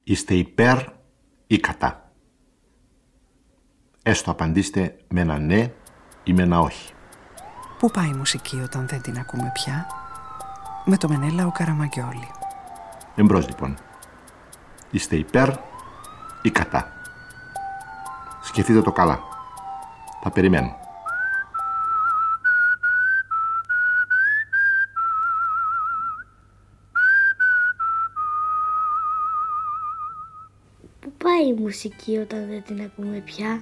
Είστε υπέρ ή κατά? Έστω απαντήστε με ένα ναι ή με ένα όχι. Πού πάει η μουσική όταν δεν την ακούμε πια? Με το Μενέλαο Καραμαγκιόλη. Εμπρός λοιπόν. Είστε υπέρ ή κατά? Σκεφτείτε το καλά. Θα περιμένω. Πού πάει η μουσική όταν δεν την ακούμε πια?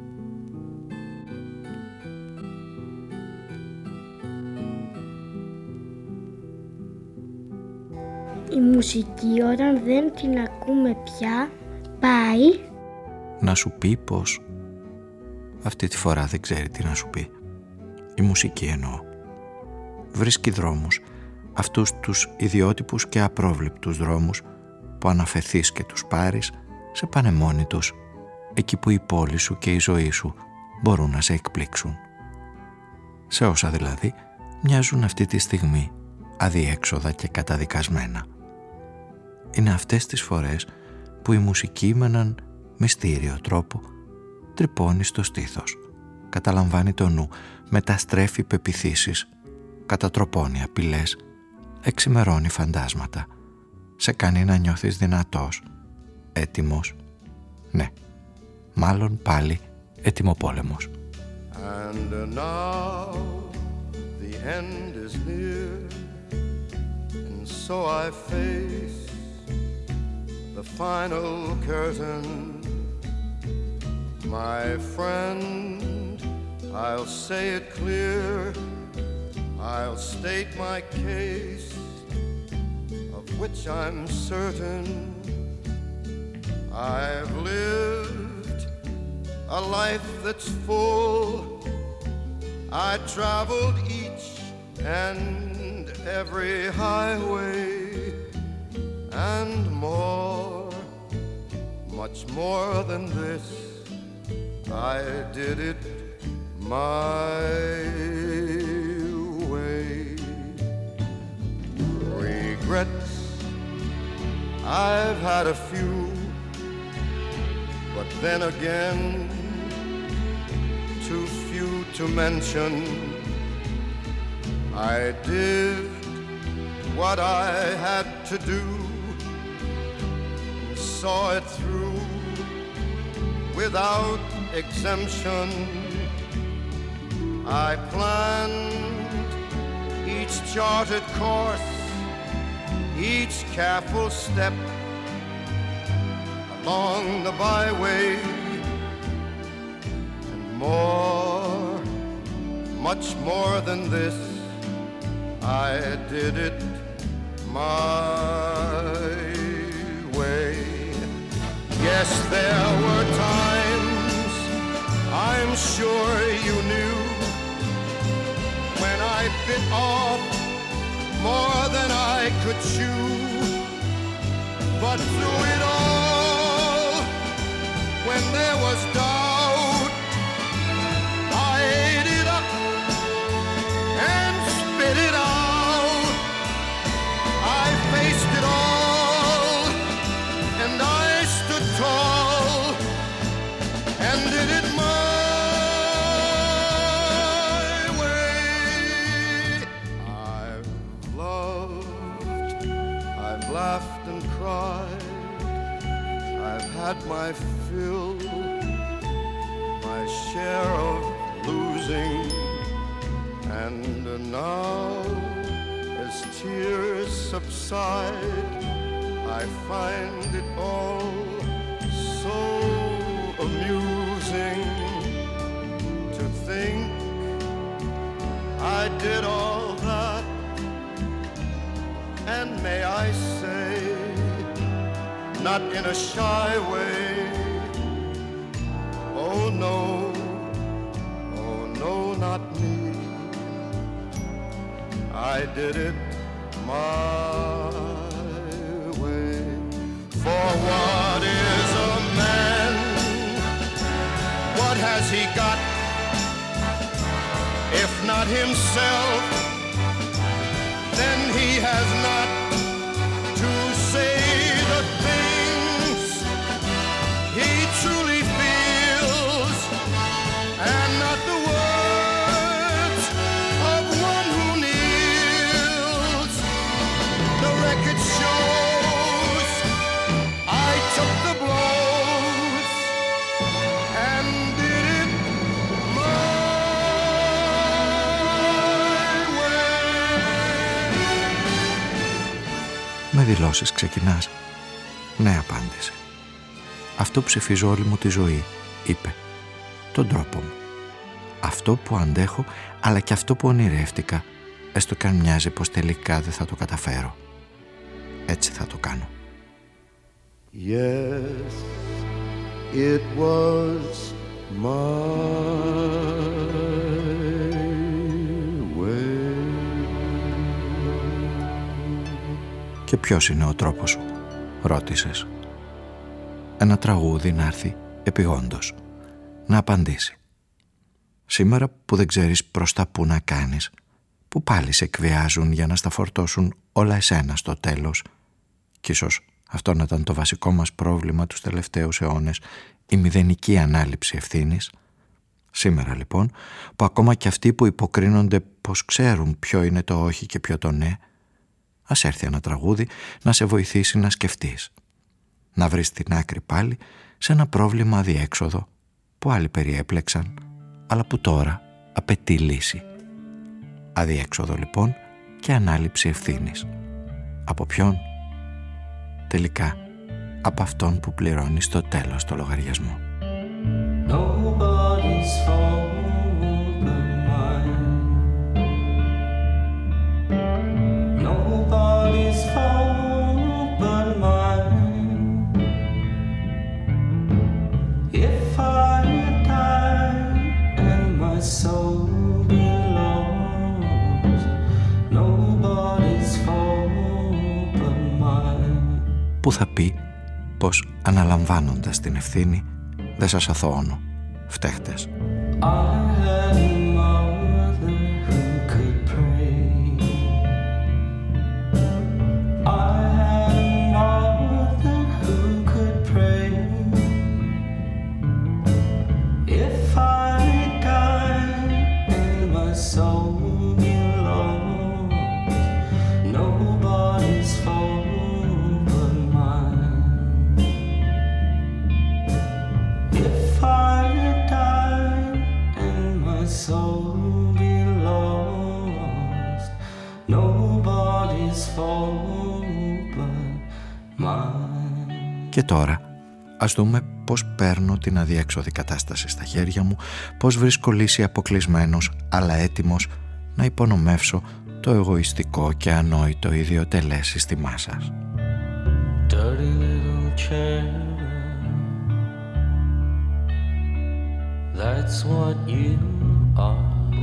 Η μουσική όταν δεν την ακούμε πια πάει... Να σου πει πως? Αυτή τη φορά δεν ξέρει τι να σου πει. Η μουσική εννοώ. Βρίσκει δρόμους, αυτούς τους ιδιότυπους και απρόβλεπτους δρόμους που αναφεθείς και τους πάρεις, σε πάνε μόνοι τους, εκεί που η πόλη σου και η ζωή σου μπορούν να σε εκπλήξουν. Σε όσα δηλαδή μοιάζουν αυτή τη στιγμή αδιέξοδα και καταδικασμένα. Είναι αυτές τις φορές που η μουσική με έναν μυστήριο τρόπο τρυπώνει στο στήθος, καταλαμβάνει το νου, μεταστρέφει πεποιθήσεις, κατατροπώνει απειλές, εξημερώνει φαντάσματα, σε κάνει να νιώθεις δυνατός, έτοιμος, ναι, μάλλον πάλι ετοιμοπόλεμος. And now the end is near, and so I face the final curtain. My friend, I'll say it clear, I'll state my case, of which I'm certain. I've lived a life that's full. I traveled each and every highway and more, much more than this. I did it my way. Regrets, I've had a few, but then again, too few to mention. I did what I had to do, saw it through without exemption. I planned each charted course, each careful step along the byway, and more, much more than this, I did it my way. Yes, there were times, I'm sure you knew, when I bit off more than I could chew, but through it all, when there was doubt, I ate it up and spit it out. I faced it all, and I stood tall, and did it my way. I've loved, I've laughed and cried, I've had my fill, my share of losing, and now, as tears subside, I find it all so amusing to think I did all that, and may I say, not in a shy way, oh no, not me. I did it my way. For what is a man? What has he got? If not himself, then he has not to say the things εκδηλώσεις ξεκινάς? Ναι, απάντησε. Αυτό ψηφίζω όλη μου τη ζωή, είπε. Τον τρόπο μου. Αυτό που αντέχω, αλλά και αυτό που ονειρεύτηκα, έστω κι αν μοιάζει πως τελικά δεν θα το καταφέρω. Έτσι θα το κάνω. Yes, it was my way. Και ποιος είναι ο τρόπος σου, ρώτησες. Ένα τραγούδι να έρθει επειγόντως, να απαντήσει. Σήμερα που δεν ξέρεις προς τα που να κάνεις, που πάλι σε εκβιάζουν για να στα φορτώσουν όλα εσένα στο τέλος, κι ίσως αυτό να ήταν το βασικό μας πρόβλημα τους τελευταίους αιώνες, η μηδενική ανάληψη ευθύνης. Σήμερα λοιπόν, που ακόμα και αυτοί που υποκρίνονται πως ξέρουν ποιο είναι το όχι και ποιο το ναι, ας έρθει ένα τραγούδι να σε βοηθήσει να σκεφτείς, να βρεις την άκρη πάλι σε ένα πρόβλημα αδιέξοδο που άλλοι περιέπλεξαν, αλλά που τώρα απαιτεί λύση. Αδιέξοδο λοιπόν και ανάληψη ευθύνης. Από ποιον? Τελικά από αυτόν που πληρώνει στο τέλος το λογαριασμό. Nobody's fault but mine. Nobody's fault but mine. If I die and my soul be lost, nobody's fault but mine. Που θα πει πως αναλαμβάνοντας την ευθύνη δεν σας αθωώνω, φταίχτες. Και τώρα ας δούμε πώς παίρνω την αδιέξοδη κατάσταση στα χέρια μου, πώς βρίσκω λύση αποκλεισμένος αλλά έτοιμος να υπονομεύσω το εγωιστικό και ανόητο ιδιοτελές σύστημά σας. Dirty little chair, that's what you are.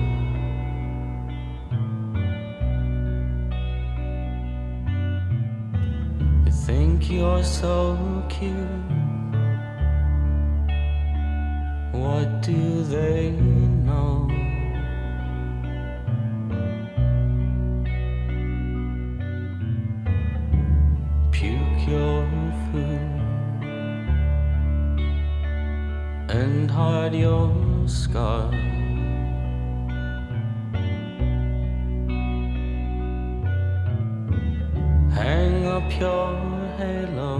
Think you're so cute. What do they know? Puke your food and hide your scar. Hang up your halo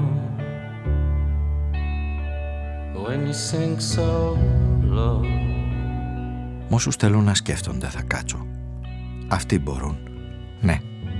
when you sink so low. Μ' όσους θέλουν να σκέφτονται θα κάτσω. Αυτοί μπορούν, ναι.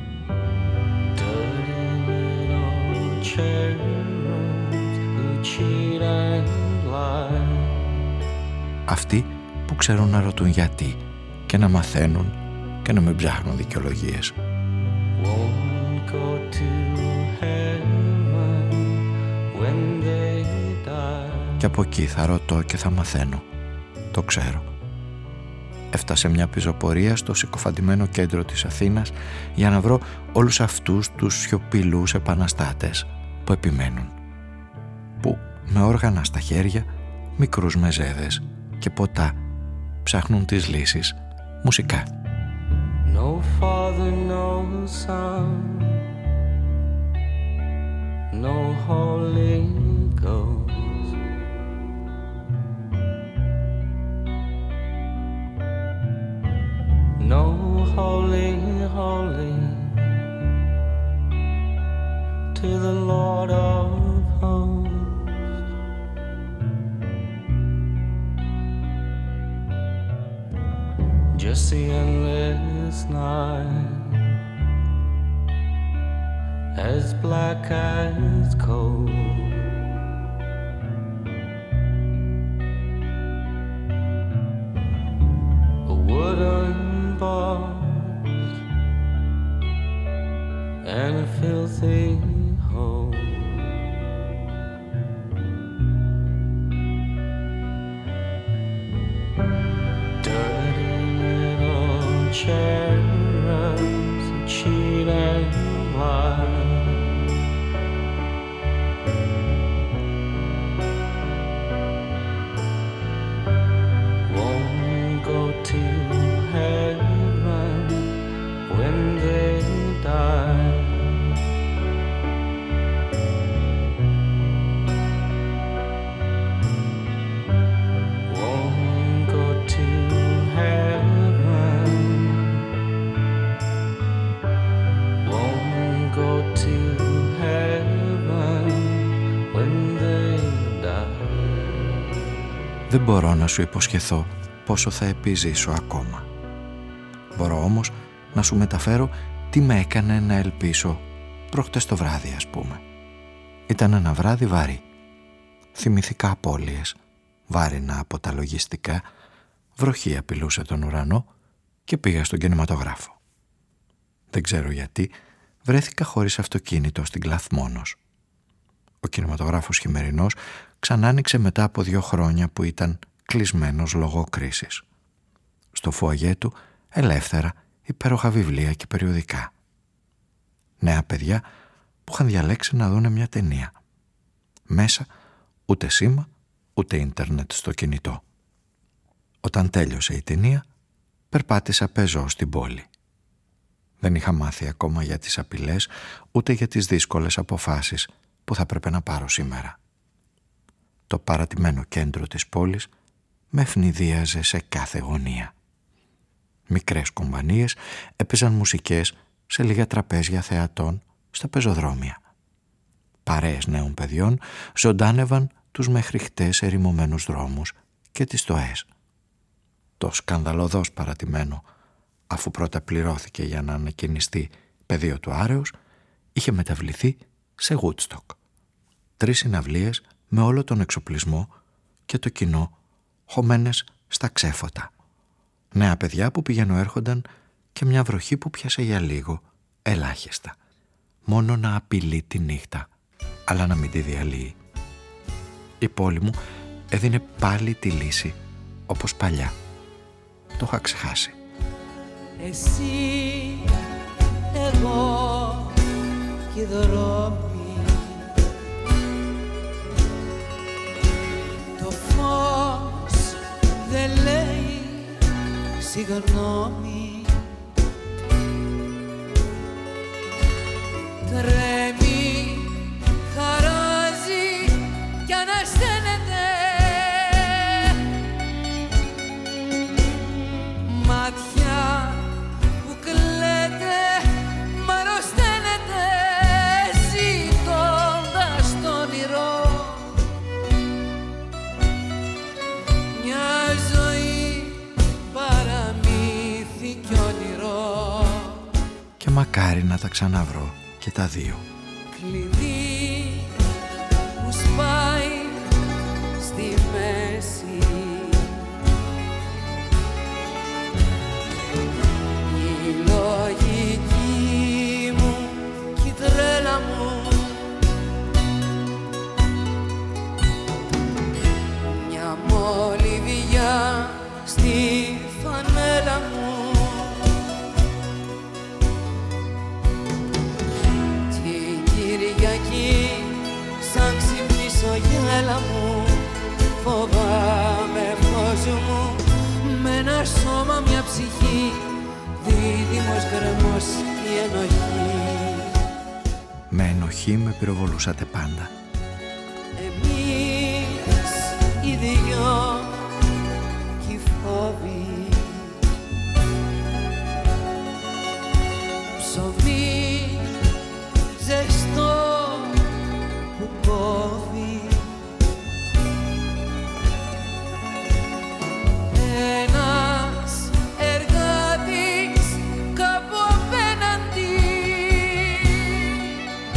Dirty little cherubs who cheat and lie. Αυτοί που ξέρουν να ρωτούν γιατί και να μαθαίνουν και να μην ψάχνουν δικαιολογίες. Won't go to heaven when they die. Και από εκεί θα ρωτώ και θα μαθαίνω. Το ξέρω. Έφτασε μια πεζοπορία στο συκοφαντημένο κέντρο της Αθήνας για να βρω όλους αυτούς τους σιωπηλούς επαναστάτες που επιμένουν. Που με όργανα στα χέρια, μικρούς μεζέδες και ποτά ψάχνουν τις λύσεις μουσικά. No father, no son, no Holy Ghost. No holy, holy to the Lord of hosts. Just the endless night as black as coal. A wooden box and a filthy hole. Dirty little cherubs that cheat and lie. Won't go to heaven when they die. Won't go to heaven. Won't go to heaven when they die. Δεν μπορώ να σου υποσχεθώ πόσο θα επιζήσω ακόμα. Μπορώ όμως να σου μεταφέρω τι με έκανε να ελπίσω προχτές το βράδυ, ας πούμε. Ήταν ένα βράδυ βαρύ. Θυμηθήκα απώλειες, βάρινα από τα λογιστικά, βροχή απειλούσε τον ουρανό και πήγα στον κινηματογράφο. Δεν ξέρω γιατί βρέθηκα χωρίς αυτοκίνητο στην Κλαθμόνος. Ο κινηματογράφος χειμερινός ξανά άνοιξε μετά από 2 χρόνια που ήταν κλεισμένος λόγω κρίσης. Στο φουαγέ του ελεύθερα υπέροχα βιβλία και περιοδικά. Νέα παιδιά που είχαν διαλέξει να δούνε μια ταινία. Μέσα ούτε σήμα ούτε ίντερνετ στο κινητό. Όταν τέλειωσε η ταινία περπάτησα πεζό στην πόλη. Δεν είχα μάθει ακόμα για τις απειλές ούτε για τις δύσκολες αποφάσεις που θα πρέπει να πάρω σήμερα. Το παρατημένο κέντρο της πόλης με ευνηδίαζε σε κάθε γωνία. Μικρές κομπανίες έπαιζαν μουσικές σε λίγα τραπέζια θεατών στα πεζοδρόμια. Παρέες νέων παιδιών ζωντάνευαν τους μέχρι χτες ερημωμένους δρόμους και τις στοές. Το σκανδαλωδώς παρατημένο, αφού πρώτα πληρώθηκε για να ανακαινιστεί πεδίο του Άρεως, είχε μεταβληθεί σε Woodstock. 3 συναυλίες με όλο τον εξοπλισμό και το κοινό χωμένες στα ξέφωτα. Νέα παιδιά που πηγαίνουν έρχονταν και μια βροχή που πιάσε για λίγο, ελάχιστα. Μόνο να απειλεί τη νύχτα, αλλά να μην τη διαλύει. Η πόλη μου έδινε πάλι τη λύση, όπως παλιά. Το είχα ξεχάσει. Εσύ, εγώ και οι δρόμοι, το φως δεν λέει συγγνώμη, τρέμει, χαράζει κι ανασταίνεται, μάτια που κλαίτε μ' αρρωσταίνεται, ζητώντας το όνειρο μια ζωή παραμύθι κι όνειρο. Και μακάρι να τα ξαναβρω και τα δύο. Κλειδί που σπάει στη μέση, η λογική μου κι η τρέλα μου, μια μολυβιά στη φανέλα μου, Κυριακή σαν ξυπνήσω γέλα μου, φοβάμαι φως μου, με ένα σώμα μια ψυχή, δίδυμος γκρεμός η ενοχή. Με ενοχή με πυροβολούσατε πάντα. Εμείς οι δυο κι οι φόβοι, ψωμί ζεστό που κόβει, ένας εργάτης κάπου απέναντι,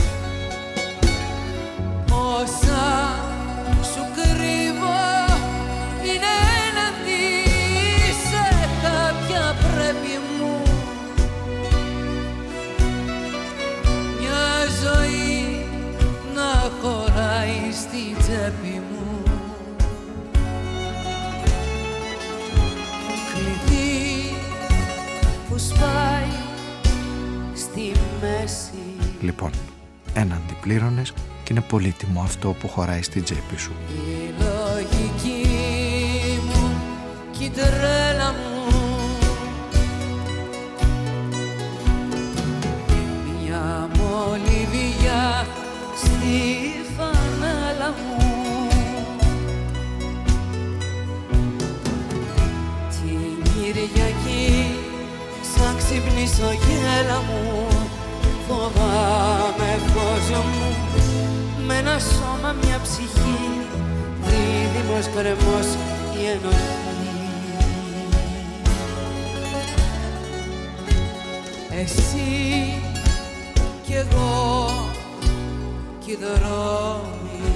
Λοιπόν, έναν διπλήρωνες και είναι πολύτιμο αυτό που χωράει στην τσέπη σου. Η λογική μου κι η τρέλα μου, μια μολυβιά στη φανέλα μου, την Κυριακή σαν ξυπνήσω γέλα μου, φοβάμαι φως μου, με ένα σώμα μια ψυχή, δίδυμος κρεμός η ενοχή. Εσύ κι εγώ κι οι δρόμοι,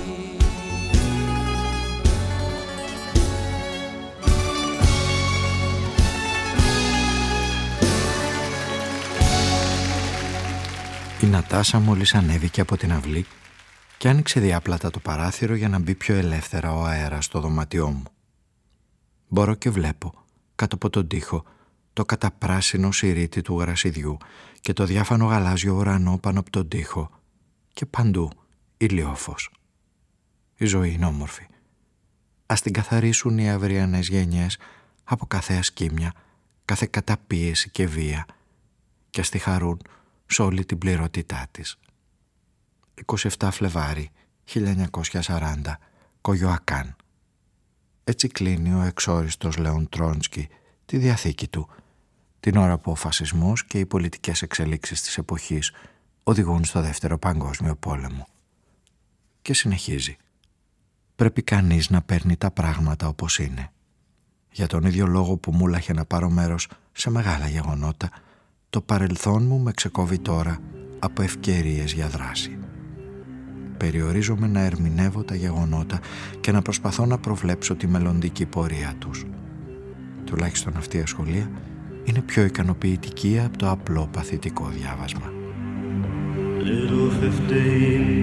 η Νατάσα μόλις ανέβηκε από την αυλή και άνοιξε διάπλατα το παράθυρο για να μπει πιο ελεύθερα ο αέρας στο δωμάτιό μου. Μπορώ και βλέπω κάτω από τον τοίχο το καταπράσινο σιρήτι του γρασιδιού και το διάφανο γαλάζιο ουρανό πάνω από τον τοίχο και παντού ηλιόφως. Η ζωή είναι όμορφη. Ας την καθαρίσουν οι αυριανές γενιές από κάθε ασκήμια, κάθε καταπίεση και βία και ας τη χαρούν σε όλη την πληρότητά της. 27 Φλεβάρι 1940, Κογιοακάν. Έτσι κλείνει ο εξόριστος Λέον Τρότσκι τη διαθήκη του, την ώρα που ο φασισμός και οι πολιτικές εξελίξεις της εποχής οδηγούν στο Δεύτερο Παγκόσμιο Πόλεμο. Και συνεχίζει. Πρέπει κανείς να παίρνει τα πράγματα όπως είναι. Για τον ίδιο λόγο που μου λάχε να πάρω μέρος σε μεγάλα γεγονότα, το παρελθόν μου με ξεκόβει τώρα από ευκαιρίες για δράση. Περιορίζομαι να ερμηνεύω τα γεγονότα και να προσπαθώ να προβλέψω τη μελλοντική πορεία τους. Τουλάχιστον αυτή η ασχολία είναι πιο ικανοποιητική από το απλό παθητικό διάβασμα. Little 15,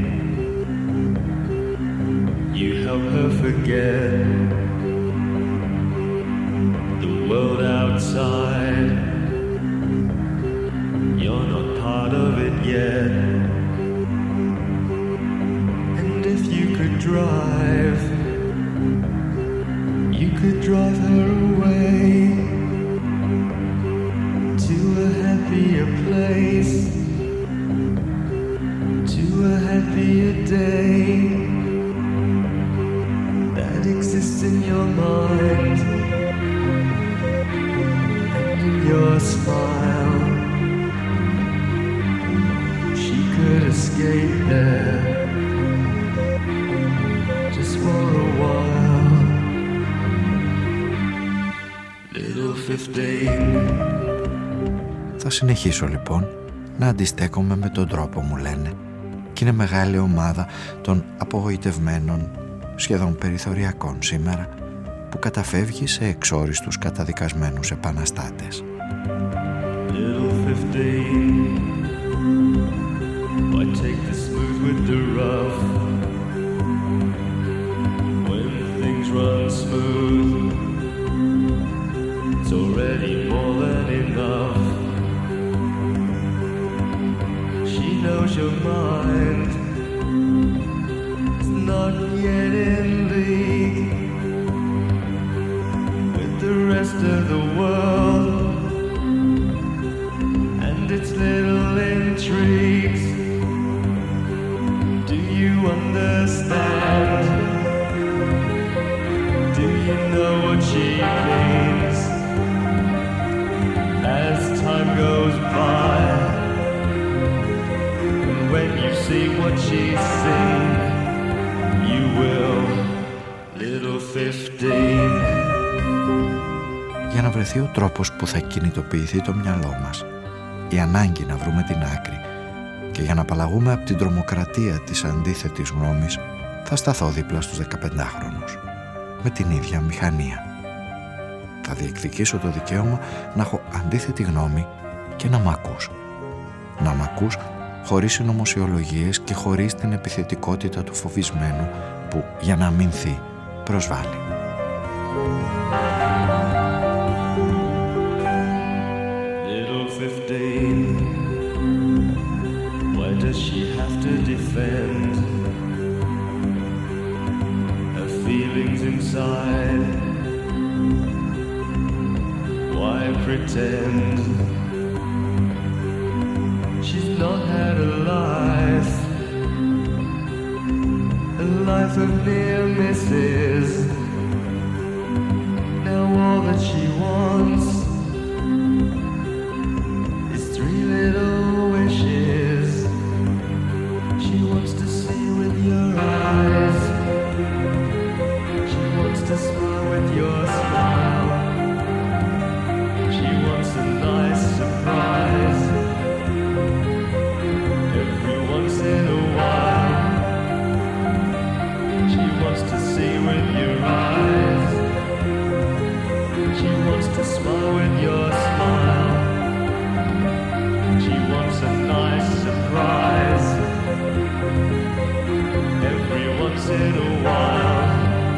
you help her forget the world outside. You're not part of it yet. And if you could drive, you could drive her away to a happier place, to a happier day that exists in your mind and in your smile. She could escape there just for a while. Little 15. Θα συνεχίσω λοιπόν να αντιστέκομαι με τον τρόπο μου λένε και είναι μεγάλη ομάδα των απογοητευμένων, σχεδόν περιθωριακών σήμερα, που καταφεύγει σε εξόριστους καταδικασμένους επαναστάτες. Little 15, why take the smooth with the rough? When things run smooth, it's already more than enough. She knows your mind is not yet in league with the rest of the world and its little intrigues. Do you understand? Do you know what she means? As time goes by, and when you see what she's seen, you will, little 15. Για να βρεθεί ο τρόπος που θα κινητοποιηθεί το μυαλό μας, η ανάγκη να βρούμε την άκρη και για να απαλλαγούμε από την τρομοκρατία της αντίθετης γνώμης, θα σταθώ δίπλα στους 15χρονους με την ίδια μηχανία. Θα διεκδικήσω το δικαίωμα να έχω αντίθετη γνώμη και να μ' ακούς. Να μ' ακούς χωρίς συνωμοσιολογίες και χωρίς την επιθετικότητα του φοβισμένου που για να αμυνθεί προσβάλλει. Little 15, why does feelings inside. Why pretend she's not had a life of near misses? Now all that she wants is 3 little wishes. She wants to see with your eyes. She wants to smile with your smile. She wants a nice surprise every once in a while. She wants to see with your eyes. She wants to smile with your smile. She wants a nice surprise every once in a while.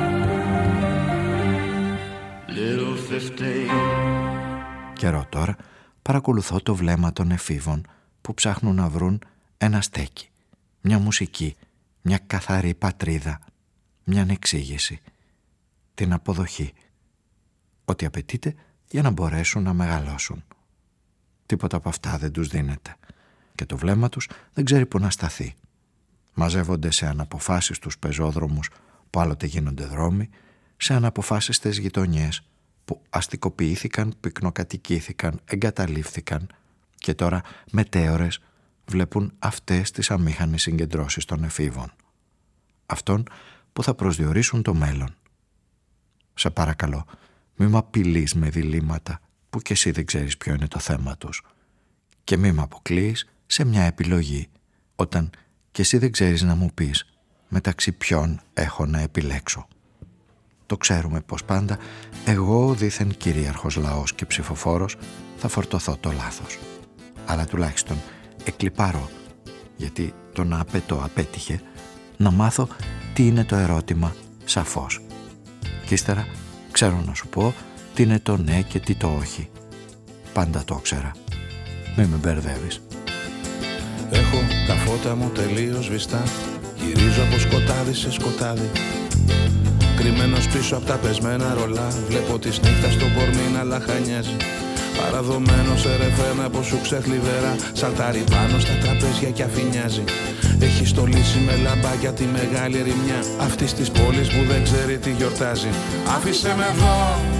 Little 15. Καιρό τώρα παρακολουθώ το βλέμμα των εφήβων που ψάχνουν να βρουν ένα στέκι, μια μουσική, μια καθαρή πατρίδα, μια ανεξήγηση, την αποδοχή, ό,τι απαιτείται για να μπορέσουν να μεγαλώσουν. Τίποτα από αυτά δεν τους δίνεται και το βλέμμα τους δεν ξέρει που να σταθεί. Μαζεύονται σε αναποφάσιστους πεζόδρομους που άλλοτε γίνονται δρόμοι, σε αναποφάσιστες γειτονιές που αστικοποιήθηκαν, πυκνοκατοικήθηκαν, εγκαταλείφθηκαν και τώρα μετέωρες βλέπουν αυτές τις αμήχανες συγκεντρώσεις των εφήβων. Αυτών που θα προσδιορίσουν το μέλλον. Σε παρακαλώ, μη μ' απειλείς με διλήμματα που κι εσύ δεν ξέρεις ποιο είναι το θέμα τους. Και μη μ' αποκλείεις σε μια επιλογή, όταν κι εσύ δεν ξέρεις να μου πεις μεταξύ ποιον έχω να επιλέξω. Το ξέρουμε πως πάντα εγώ, δήθεν κυρίαρχος λαός και ψηφοφόρος, θα φορτωθώ το λάθος. Αλλά τουλάχιστον εκλιπάρω, γιατί το να απαιτώ απέτυχε, να μάθω τι είναι το ερώτημα σαφώς. Κι ύστερα ξέρω να σου πω τι είναι το ναι και τι το όχι. Πάντα το ήξερα. Μη με μπερδεύεις. Έχω τα φώτα μου τελείως σβηστά. Γυρίζω από σκοτάδι σε σκοτάδι. Κρυμμένος πίσω από τα πεσμένα ρολά. Βλέπω της νύχτας στο κορμί να λαχανιάζει. Παραδομένος σε ρεφρένα από σου ξεχλιβερά. Σαλτάρει πάνω στα τραπέζια και αφηνιάζει. Έχει στολίσει με λαμπάκια τη μεγάλη ρημιά αυτής της πόλης που δεν ξέρει τι γιορτάζει. Άφησε με εδώ,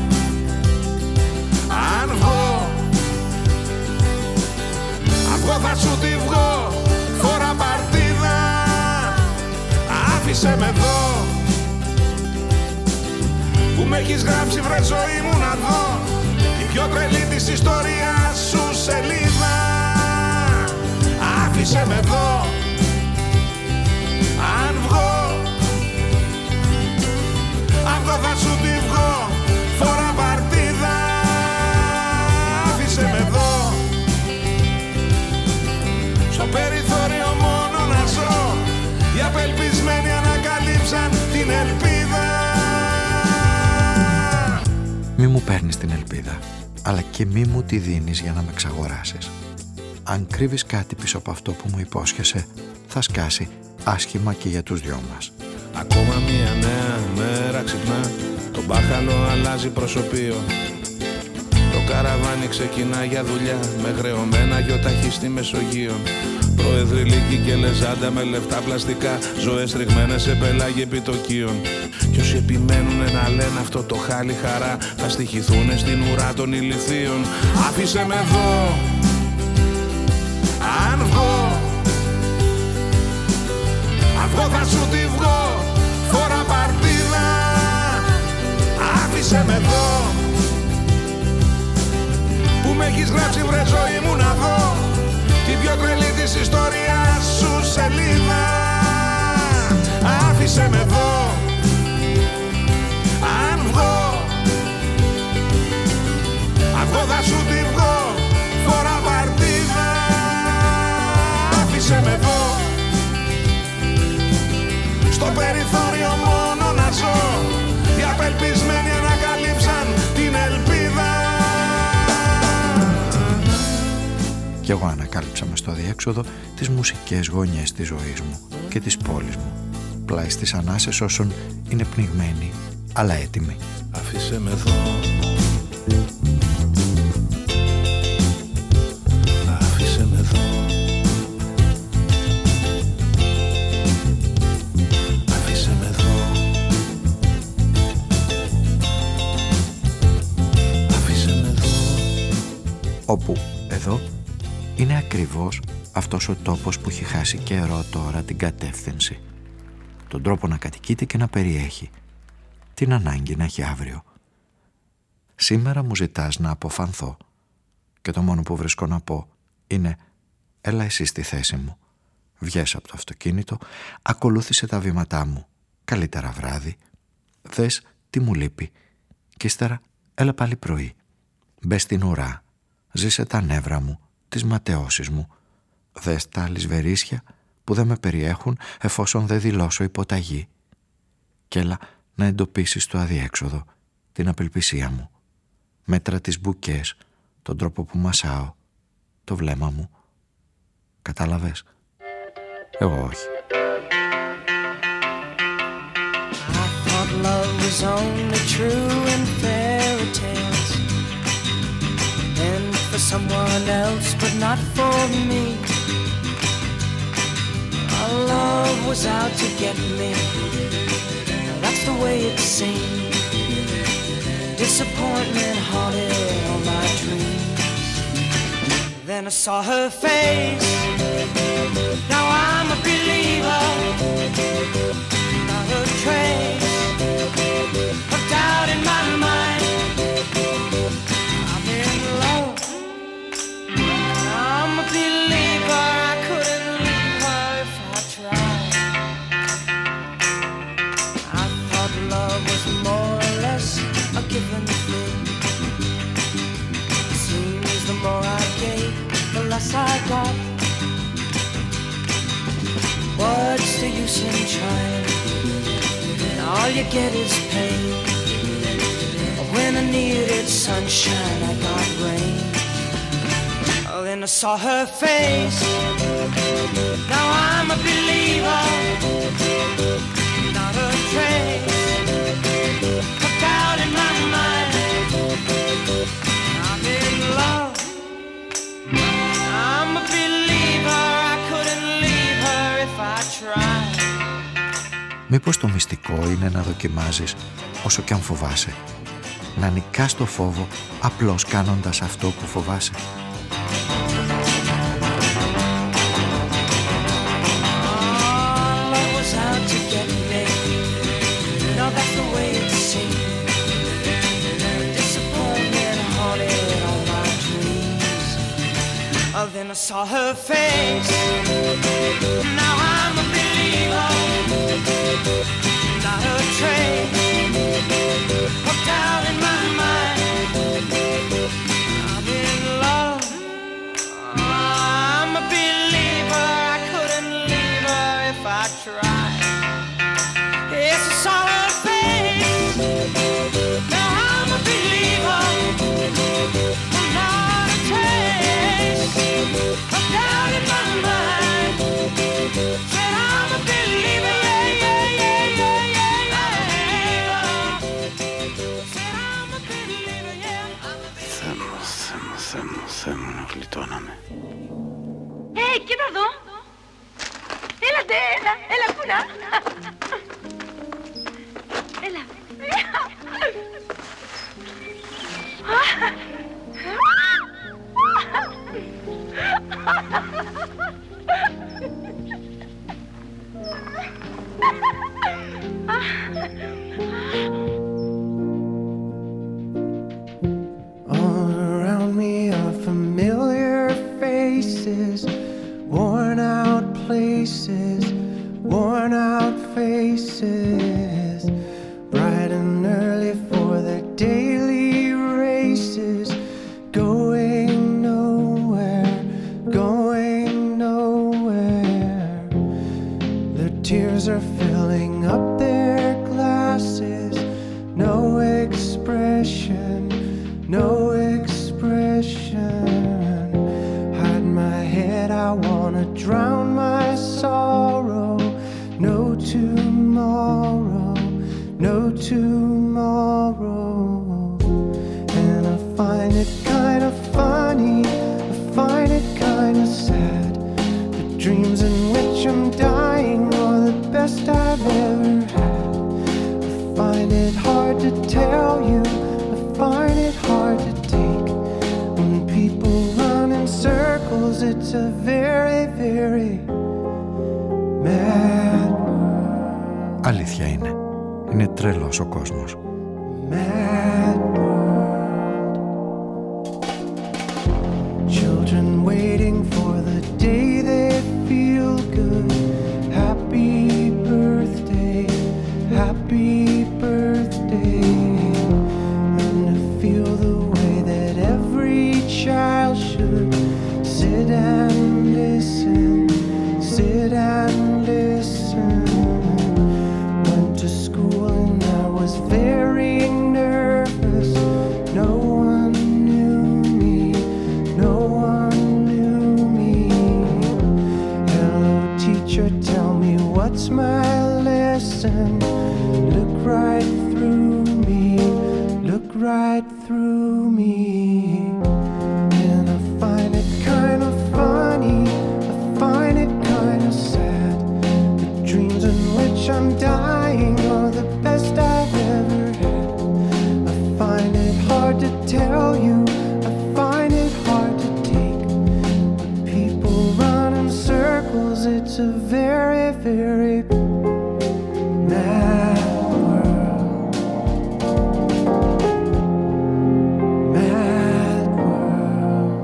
αν βγω, αυγό θα σου τη βγω, φορά παρτίδα. Άφησε με εδώ, που με έχεις γράψει βρε ζωή μου να δω την πιο τρελή της ιστορίας σου σελίδα. Άφησε με εδώ, αν βγω, αυγό θα σου τη βγω, φορά παρτίδα. Άφησε με εδώ, στο περιθώριο μόνο να ζω. Οι απελπισμένοι ανακαλύψαν την ελπίδα. Μη μου παίρνεις την ελπίδα, αλλά και μη μου τη δίνεις για να με εξαγοράσεις. Αν κρύβεις κάτι πίσω από αυτό που μου υπόσχεσαι, θα σκάσει άσχημα και για τους δυο μας. Ακόμα μια νέα μέρα ξυπνά, το μπάχαλο αλλάζει προσωπείο. Το καραβάνι ξεκινά για δουλειά, με χρεωμένα γιοταχή στη Μεσογείο. Πρόεδροι λίγοι και λεζάντα με λεφτά πλαστικά, ζωές ρηγμένες σε πελάγι επιτοκίων. Κι όσοι επιμένουνε να λένε αυτό το χάλι χαρά, θα στοιχηθούνε στην ουρά των ηλιθείων. Άφησε με εδώ, αν βγω, αυγό θα σου τη βγω, φορά παρτίδα. Άφησε με εδώ, που με έχεις γράψει βρε ζωή μου να δω την πιο τρελή της ιστορίας σου σελίδα. Άφησε με εδώ, αν βγω, αυγό θα σου τη βγω, φορά παρτίδα. Άφησε με εδώ, στο περιθώριο μόνο να ζω. Οι απελπισμένοι ανακαλύψαν την ελπίδα. Κι εγώ ανακάλυψα μες στο διέξοδο τις μουσικές γωνιές της ζωής μου και της πόλης μου. πλάι στις ανάσες όσων είναι πνιγμένοι, αλλά έτοιμοι. Αφήσε με εδώ. Αφήσε με εδώ. Αφήσε με εδώ. Αφήσε με εδώ. Όπου εδώ είναι ακριβώς αυτός ο τόπος που έχει χάσει καιρό τώρα την κατεύθυνση, τον τρόπο να κατοικείται και να περιέχει, την ανάγκη να έχει αύριο. Σήμερα μου ζητάς να αποφανθώ και το μόνο που βρίσκω να πω είναι έλα εσύ στη θέση μου, βγες από το αυτοκίνητο, ακολούθησε τα βήματά μου, καλύτερα βράδυ, δες τι μου λείπει και ύστερα έλα πάλι πρωί, μπες στην ουρά, ζήσε τα νεύρα μου, τις ματαιώσεις μου, δες τα λησβερίσια που δεν με περιέχουν εφόσον δεν δηλώσω υποταγή κι έλα να εντοπίσεις το αδιέξοδο, την απελπισία μου, μέτρα τις μπουκές, τον τρόπο που μασάω, το βλέμμα μου. Κατάλαβες? Εγώ όχι. I thought love was only true in fairy tales and for someone else but not for me. Our love was out to get me. That's the way it seemed. Disappointment haunted all my dreams. Then I saw her face. Now I'm a believer. Not a trace of doubt in my mind. I'm in love. I'm a believer. I couldn't leave her if I tried. I thought love was more or less a given thing. Seems the more I gave, the less I got. What's the use in trying? All you get is pain. When I needed sunshine, I got rain. Oh, then I saw her face. Now I'm a believer. Not a trace of doubt in my mind. I'm in love. I'm a believer. I couldn't leave her if I tried. Μήπως το μυστικό είναι να δοκιμάζεις όσο κι αν φοβάσαι, να νικάς το φόβο απλώς κάνοντας αυτό που φοβάσαι. Then I saw her face. Now I'm a believer. Not a trace of doubt in my mind. I'm in love. I'm a believer. I couldn't leave her if I tried. Yes, I saw her face. Now I'm a believer. Not a trace of doubt in my mind. Said I'm a believer, yeah, yeah, yeah, yeah, yeah, yeah. Said I'm a believer, yeah. Θεέ μου, να γλιτώναμε. Κοίτα εδώ. Έλα, κουνά. Έλα. All around me are familiar faces, worn out places, worn out faces, bright and early for their daily races, going nowhere, going nowhere. Their tears are filling up their glasses, tomorrow. And I find it kind of funny, I find it kind of sad. The dreams in which I'm dying are the best I've ever had. I find it hard to tell you, I find it hard to take. When people run in circles, it's a very, very mad world. Αλήθεια είναι. Είναι τρελός ο κόσμος. Mad world. Children waiting for the day they feel good. Happy birthday, happy birthday. And to feel the way that every child should sit and listen, sit and listen. Went to school and I was very nervous. No one knew me, no one knew me. Hello teacher, tell me what's my lesson. Look right through me, look right through me. And I find it kind of funny, I find it kind of sad. The dreams in which I'm dying are the best I've ever had. I find it hard to tell you, I find it hard to take. When people run in circles, it's a very, very mad world. Mad world.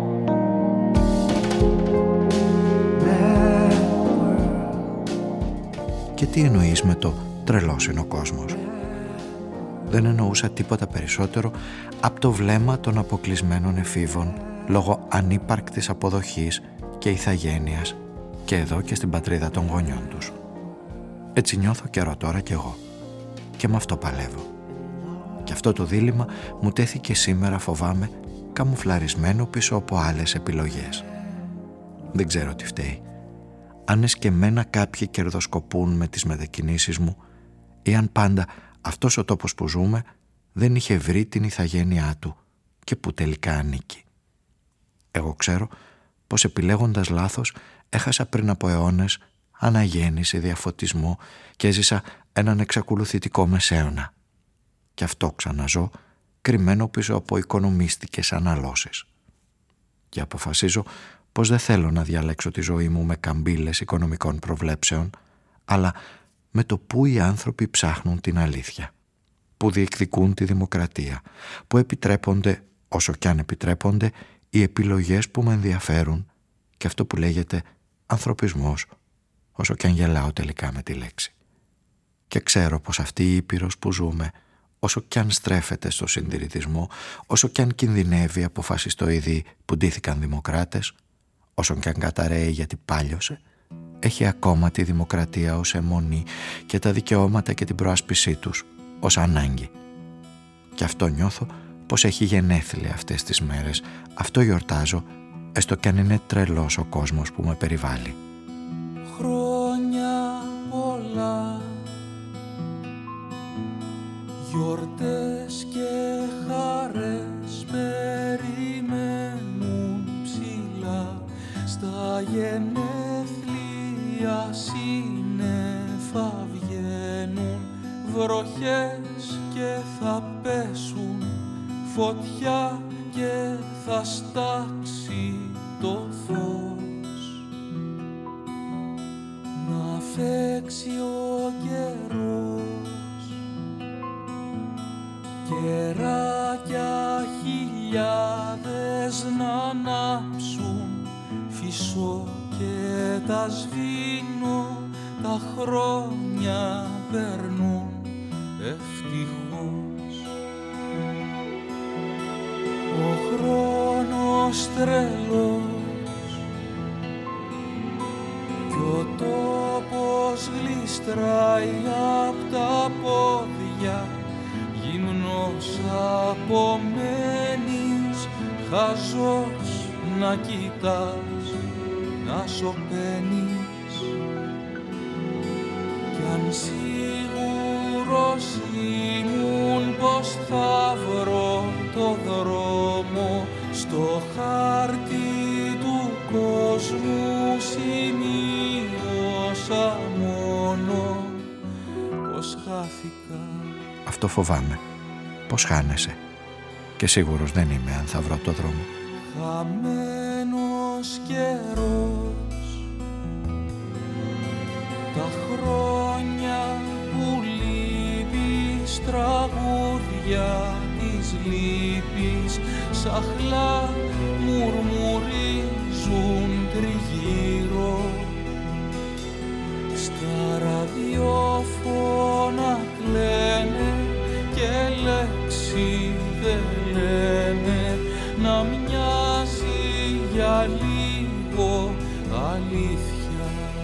Mad world. Και τι εννοείς με το τρελός είναι ο κόσμος? Δεν εννοούσα τίποτα περισσότερο από το βλέμμα των αποκλεισμένων εφήβων λόγω ανύπαρκτης αποδοχής και ηθαγένειας και εδώ και στην πατρίδα των γονιών τους. Έτσι νιώθω καιρό τώρα κι εγώ και με αυτό παλεύω. Και αυτό το δίλημμα μου τέθηκε σήμερα, φοβάμαι, καμουφλαρισμένο πίσω από άλλες επιλογές. Δεν ξέρω τι φταίει. Αν εσκεμμένα κάποιοι κερδοσκοπούν με τις μετακινήσεις μου ή αν πάντα αυτός ο τόπος που ζούμε δεν είχε βρει την ηθαγένειά του και που τελικά ανήκει. Εγώ ξέρω πως επιλέγοντας λάθος έχασα πριν από αιώνες αναγέννηση, διαφωτισμό και έζησα έναν εξακολουθητικό μεσαίωνα. Και αυτό ξαναζώ κρυμμένο πίσω από οικονομίστικες αναλώσεις. Και αποφασίζω πως δεν θέλω να διαλέξω τη ζωή μου με καμπύλες οικονομικών προβλέψεων, αλλά με το που οι άνθρωποι ψάχνουν την αλήθεια, που διεκδικούν τη δημοκρατία, που επιτρέπονται, όσο κι αν επιτρέπονται, οι επιλογές που με ενδιαφέρουν και αυτό που λέγεται ανθρωπισμός, όσο κι αν γελάω τελικά με τη λέξη. Και ξέρω πως αυτή η ήπειρος που ζούμε, όσο κι αν στρέφεται στο συντηρητισμό, όσο κι αν κινδυνεύει από φασιστοειδή που ντύθηκαν δημοκράτες, όσο κι αν καταραίει γιατί πάλιωσε, έχει ακόμα τη δημοκρατία ως αιμονή και τα δικαιώματα και την προάσπισή τους ως ανάγκη. Και αυτό νιώθω πως έχει γενέθλια αυτές τις μέρες. Αυτό γιορτάζω, έστω κι αν είναι τρελός ο κόσμος που με περιβάλλει. Χρόνια πολλά, γιορτές και χαρές περιμένουν ψηλά στα γενέθλια σύννεφα βγαίνουν βροχές και θα πέσουν φωτιά και θα στάξει το φως να φέξει ο καιρός κεράκια χιλιάδες να ανάψουν φυσώ και τα σβήνω τα χρόνια περνούν ευτυχώς ο χρόνος τρελός κι ο τόπος γλιστράει απ' τα πόδια γυμνός απομένεις χαζός να κοιτάς να σωπαίνεις κι αν σίγουρο προσήμουν πως θα βρω το δρόμο στο χάρτη του κόσμου. Σημείωσα μόνο πως χάθηκα. Αυτό φοβάμαι, πως χάνεσαι, και σίγουρος δεν είμαι αν θα βρω το δρόμο. Χαμένος καιρός, τα χρόνια που λείπεις, τραγούδια της λύπης, σαχλά μουρμουρίζουν τριγύρω. Στα ραδιόφωνα κλαίνε και λέξη δεν λένε, να μοιάζει για λίγο αλήθεια.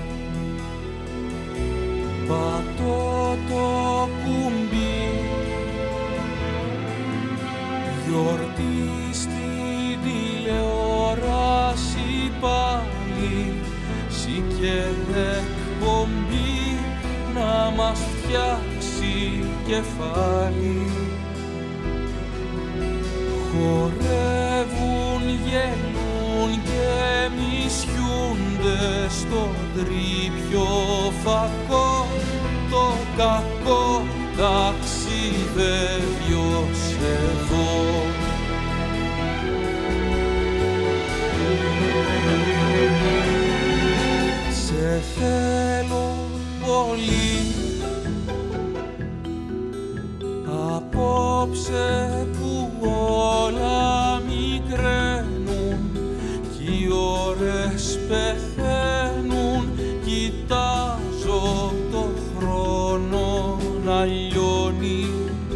Πατώ το κουμπί, γιορτή στην τηλεόραση πάλι, σηκέ εκπομπή να μας φτιάξει κεφάλι. Χορεύουν, γελούν και μισιούνται στο τρίπιο φακό, το κακό ταξιδεύει ως εδώ. Σε θέλω πολύ, απόψε που όλα μικραίνουν κι οι ώρες πεθαίνουν, κοιτάζω το χρόνο να λιώνει.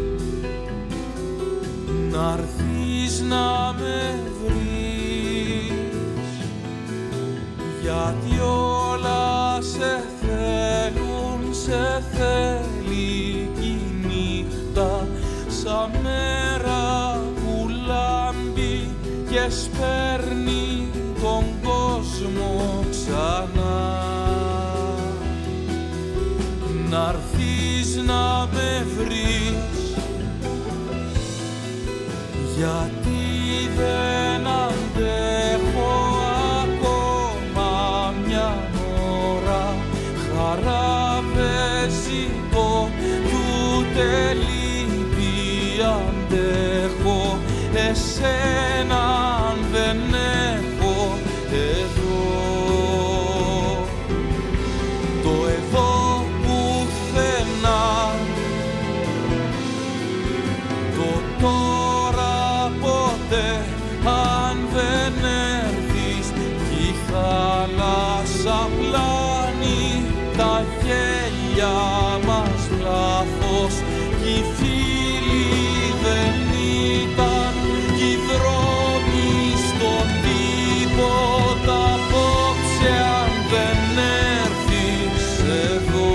Να'ρθείς να με βρεις, γιατί όλα σε θέλουν, σε θέλει κι η νύχτα, σαν μέρα που λάμπει και σπέρνει τον κόσμο ξανά. Να'ρθείς να με βρεις, γιατί δεν αντέχω ακόμα μια ώρα. Χαρά δεν ζητώ κι ούτε λύπη αντέχω, εσένα δεν έχω εδώ. Το εδώ πουθενά, το τώρα ποτέ, αν δεν έρθεις κι η θάλασσα πλάνει, τα γέλια μας λάθος κι οι φίλοι δεν ήταν κι οι δρόμοι στο τίποτα. Απόψε αν δεν έρθεις εδώ,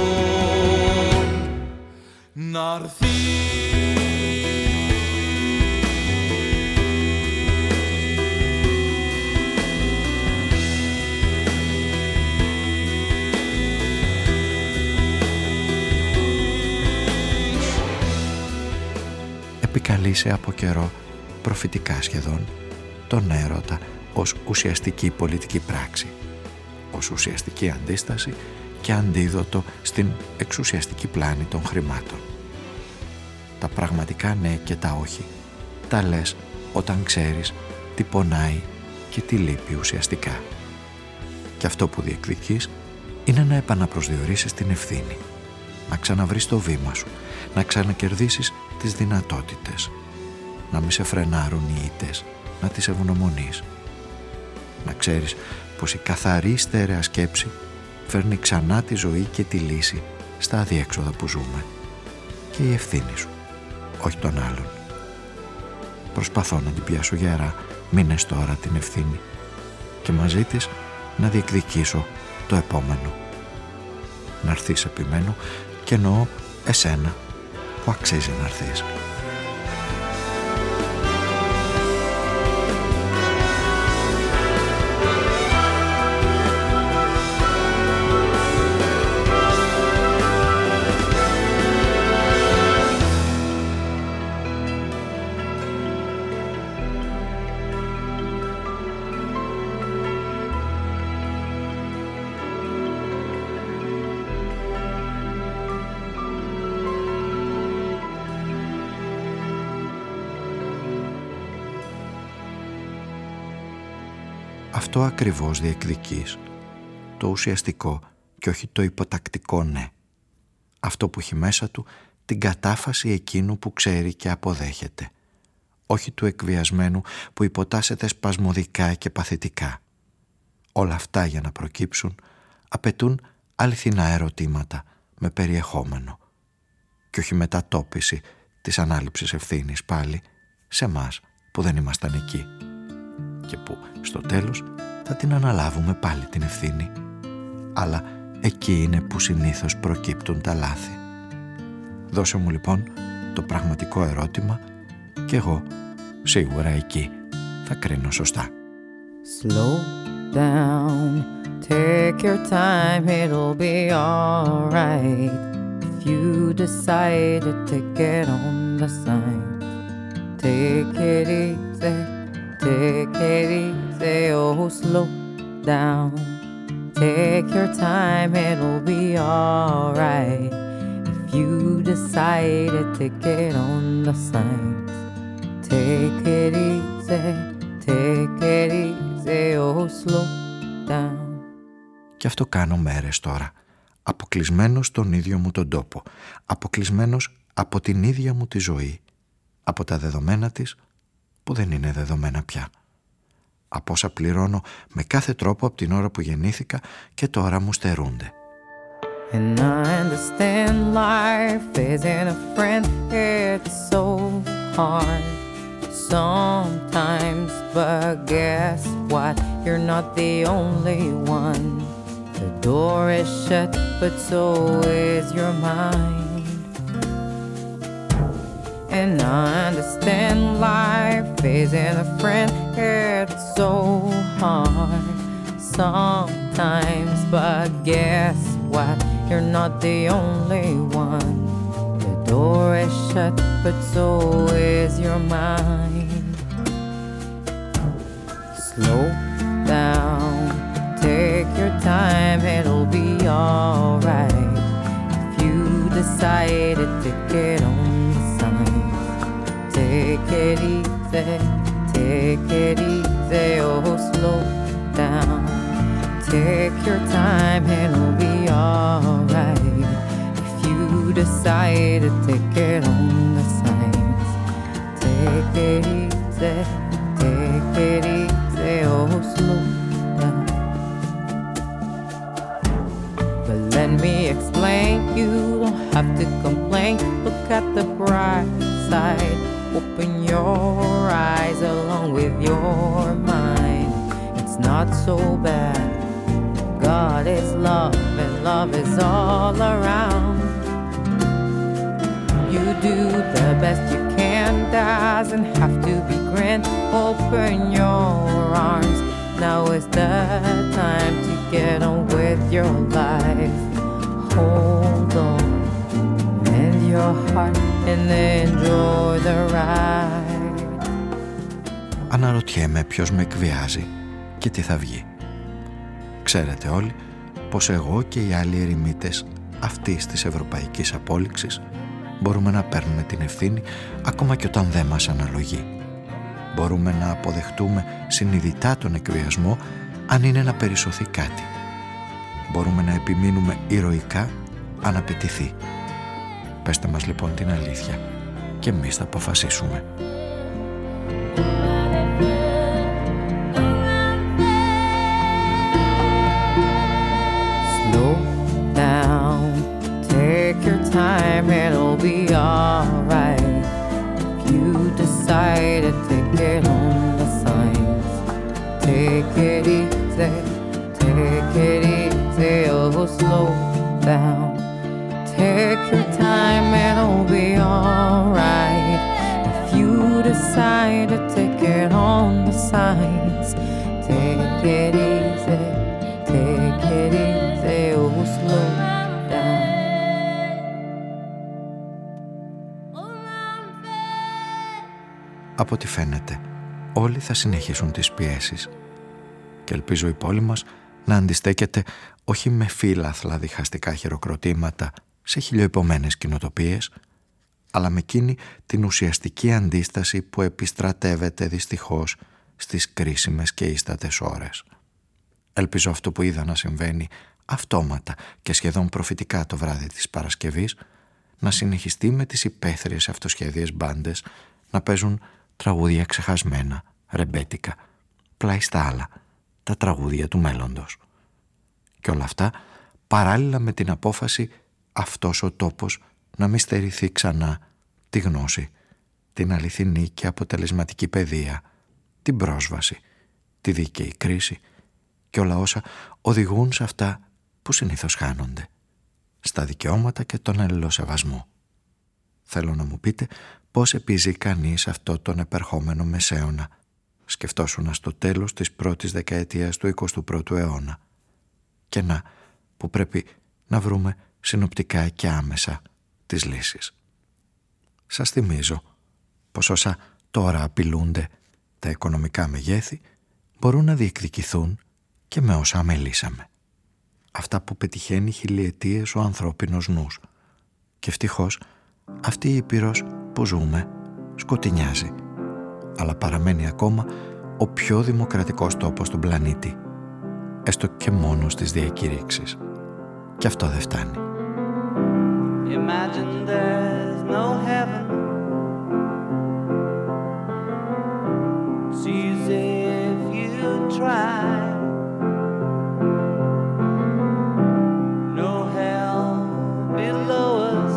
να'ρθείς. Επικαλείσαι από καιρό, προφητικά σχεδόν, τον έρωτα ως ουσιαστική πολιτική πράξη, ως ουσιαστική αντίσταση και αντίδοτο στην εξουσιαστική πλάνη των χρημάτων. Τα πραγματικά ναι και τα όχι τα λες όταν ξέρεις τι πονάει και τι λείπει ουσιαστικά. Και αυτό που διεκδικείς είναι να επαναπροσδιορίσεις την ευθύνη, να ξαναβρεις το βήμα σου, να ξανακερδίσεις τις δυνατότητες, να μην σε φρενάρουν οι ήττες, να τις ευγνωμονείς. Να ξέρεις πως η καθαρή στέρεα σκέψη φέρνει ξανά τη ζωή και τη λύση στα αδιέξοδα που ζούμε. Και η ευθύνη σου, όχι των άλλων. Προσπαθώ να την πιάσω γερά μήνες τώρα την ευθύνη και μαζί της να διεκδικήσω το επόμενο. Να έρθεις, επιμένω, και εννοώ εσένα που αξίζει να έρθεις. αυτό ακριβώς διεκδικείς. Το ουσιαστικό και όχι το υποτακτικό ναι. Αυτό που έχει μέσα του την κατάφαση εκείνου που ξέρει και αποδέχεται. Όχι του εκβιασμένου που υποτάσσεται σπασμωδικά και παθητικά. Όλα αυτά για να προκύψουν απαιτούν αληθινά ερωτήματα με περιεχόμενο και όχι μετατόπιση της ανάληψης ευθύνης πάλι σε μας που δεν ήμασταν εκεί και που στο τέλος θα την αναλάβουμε πάλι την ευθύνη, αλλά εκεί είναι που συνήθως προκύπτουν τα λάθη. Δώσε μου λοιπόν το πραγματικό ερώτημα και εγώ σίγουρα εκεί θα κρίνω σωστά. Slow down, take your time, it'll be alright. If you decided to get on the sign, take it easy, oh slow down. Take your time, it'll be alright. If you decided to get on the sign, take it easy, oh slow down. Και αυτό κάνω μέρες τώρα, αποκλεισμένος στον ίδιο μου τον τόπο, αποκλεισμένος από την ίδια μου τη ζωή, από τα δεδομένα της που δεν είναι δεδομένα πια. Από όσα πληρώνω με κάθε τρόπο από την ώρα που γεννήθηκα και τώρα μου στερούνται. And I understand life isn't a friend, it's so hard sometimes, but guess what? You're not the only one. The door is shut, but so is your mind. And I understand life isn't a friend, it's so hard sometimes, but guess what? You're not the only one. The door is shut, but so is your mind. Slow down, take your time, it'll be alright. If you decided to get on the signs, take it easy, oh slow down. Take your time, it'll be alright. If you decided to get on the signs, take it easy, oh slow down. But let me explain, you don't have to complain. Look at the bright side, open your eyes along with your mind. It's not so bad. God is love and love is all around. You do the best you can, doesn't have to be grand. Open your arms, now is the time to get on with your life. Hold on, mend your heart and enjoy the ride. Αναρωτιέμαι ποιος με εκβιάζει και τι θα βγει. Ξέρετε όλοι πως εγώ και οι άλλοι ερημίτες αυτής της ευρωπαϊκής απόλυξης μπορούμε να παίρνουμε την ευθύνη ακόμα και όταν δεν μας αναλογεί. Μπορούμε να αποδεχτούμε συνειδητά τον εκβιασμό αν είναι να περισσωθεί κάτι. Μπορούμε να επιμείνουμε ηρωικά αν απαιτηθεί. Πέστε μας λοιπόν την αλήθεια και εμείς θα αποφασίσουμε. Slow down, take your time, it'll be alright. If you decided to get on the signs, take it easy, oh slow down. Take your time, it'll be alright. If you decided to get on the signs, take it easy, oh slow down. Από ό,τι φαίνεται, όλοι θα συνεχίσουν τις πιέσεις και ελπίζω η πόλη μας να αντιστέκεται όχι με φύλαθλα διχαστικά χειροκροτήματα σε χιλιοϊπωμένες κοινοτοπίες, αλλά με εκείνη την ουσιαστική αντίσταση που επιστρατεύεται δυστυχώς στις κρίσιμες και ίστατες ώρες. Ελπίζω αυτό που είδα να συμβαίνει αυτόματα και σχεδόν προφητικά το βράδυ της Παρασκευής να συνεχιστεί με τις υπαίθριες αυτοσχέδιες μπάντες να παίζουν τραγούδια ξεχασμένα, ρεμπέτικα, πλάι στα άλλα, τα τραγούδια του μέλλοντος. Και όλα αυτά παράλληλα με την απόφαση αυτός ο τόπος να μη στερηθεί ξανά τη γνώση, την αληθινή και αποτελεσματική παιδεία, την πρόσβαση, τη δίκαιη κρίση και όλα όσα οδηγούν σε αυτά που συνήθως χάνονται, στα δικαιώματα και τον αλληλοσεβασμό. Θέλω να μου πείτε πώς επιζεί κανείς αυτό τον επερχόμενο μεσαίωνα, σκεφτόσουνα στο τέλος της πρώτης δεκαετίας του 21ου αιώνα. Και να, που πρέπει να βρούμε συνοπτικά και άμεσα τις λύσεις. Σας θυμίζω πως όσα τώρα απειλούνται τα οικονομικά μεγέθη μπορούν να διεκδικηθούν και με όσα αμελήσαμε. Αυτά που πετυχαίνει χιλιετίες ο ανθρώπινος νους. Και ευτυχώς αυτή η Ήπειρος που ζούμε σκοτεινιάζει, αλλά παραμένει ακόμα ο πιο δημοκρατικός τόπος στον πλανήτη, έστω και μόνο στις διακήρυξεις. Και αυτό δεν φτάνει. Imagine there's no heaven. It's easy if you try. No hell below us.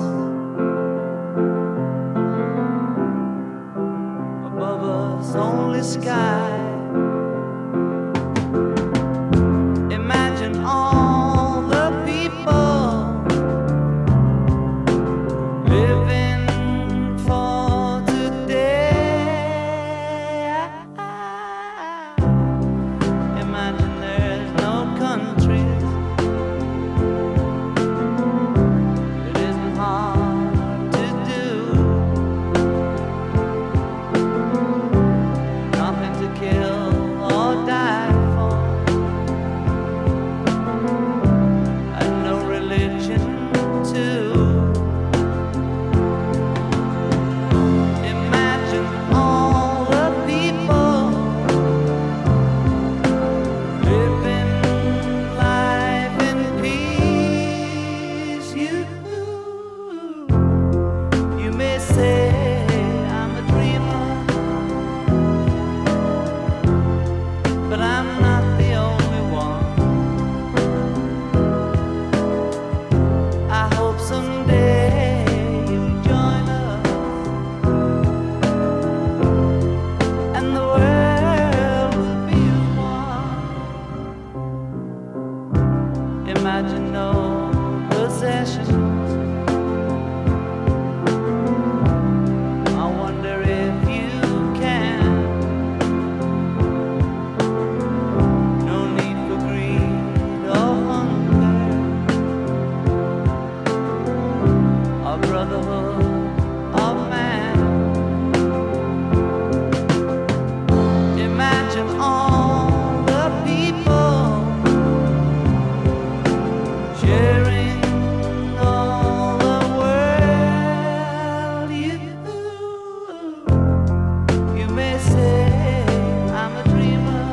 Above us only sky. Imagine all the people living for today. Imagine there's no countries. It isn't hard to do. Nothing to kill or die for. And no religion too. Imagine all the people living life in peace. You may say I'm a dreamer, but I'm not the only one. I hope someday you'll join us and the world will be as one. Imagine no possessions. I wonder if you can. No need for greed or hunger. A brotherhood of man. Imagine all the people sharing all the world. You may say I'm a dreamer,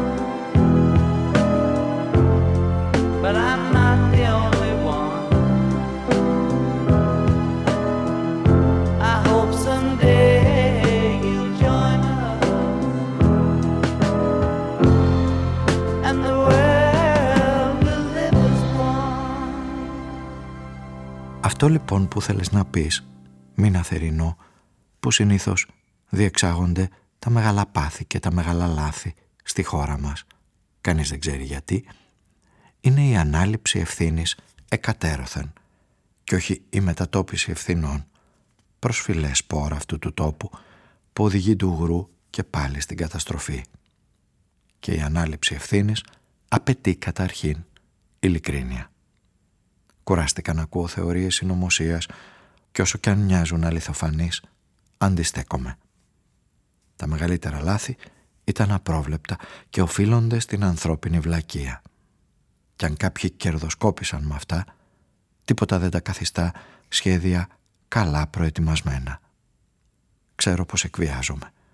but I'm not the only one. I hope someday you'll join us and the world will live as one. Αυτό λοιπόν που θέλεις να πεις, μην αθερινώ, που συνήθως διεξάγονται τα μεγάλα πάθη και τα μεγάλα λάθη στη χώρα μας, κανείς δεν ξέρει γιατί, είναι η ανάληψη ευθύνης εκατέρωθεν και όχι η μετατόπιση ευθυνών, προσφυλές σπόρα αυτού του τόπου που οδηγεί του γρου και πάλι στην καταστροφή. Και η ανάληψη ευθύνης απαιτεί καταρχήν ειλικρίνεια. Κουράστηκα να ακούω θεωρίες συνωμοσίας και όσο κι αν μοιάζουν αληθοφανείς, αντιστέκομαι. Τα μεγαλύτερα λάθη ήταν απρόβλεπτα και οφείλονται στην ανθρώπινη βλακεία. Κι αν κάποιοι κερδοσκόπησαν με αυτά, τίποτα δεν τα καθιστά σχέδια καλά προετοιμασμένα. Ξέρω πως εκβιάζομαι.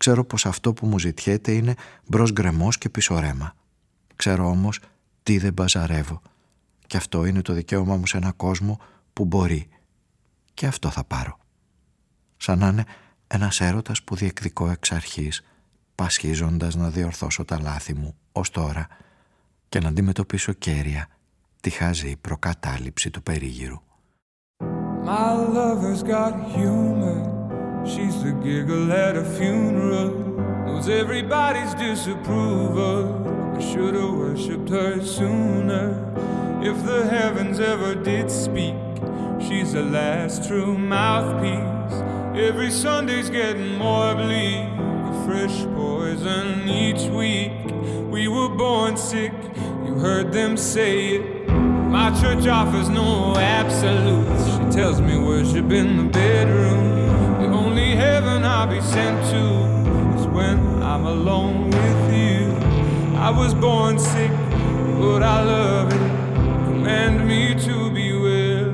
Ξέρω πως αυτό που μου ζητιέται είναι μπρος γκρεμός και πίσω ρέμα. Ξέρω όμως τι δεν μπαζαρεύω. Και αυτό είναι το δικαίωμά μου σε έναν κόσμο που μπορεί. Και αυτό θα πάρω. Σαν να είναι ένας έρωτας που διεκδικώ εξ αρχής, πασχίζοντας να διορθώσω τα λάθη μου ως τώρα και να αντιμετωπίσω κέρια τη χαζή προκατάληψη του περίγυρου. My lover's got humor. She's the giggle at a funeral. Knows everybody's disapproval. I should have worshipped her sooner. If the heavens ever did speak, she's the last true mouthpiece. Every Sunday's getting more bleak, a fresh poison each week. We were born sick, you heard them say it. My church offers no absolutes. She tells me worship in the bedroom. The only heaven I'll be sent to is when I'm alone with you. I was born sick, but I love it. Command me to be well.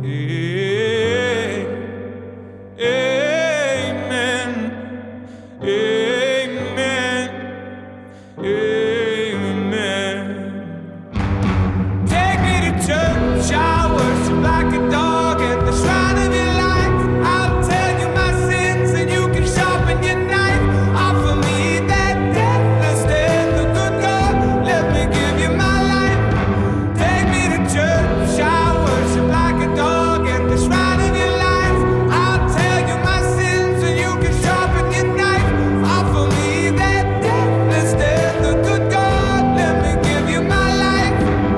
Amen. Amen. Amen. Take me to church, I worship like a dog at the shrine of your light. I'll tell you my sins and you can sharpen your knife. Offer me that deathless death, the good God, let me give you my life. Take me to church, I worship like a dog at the shrine of your light. I'll tell you my sins and you can sharpen your knife. Offer me that deathless death, the good God, let me give you my life.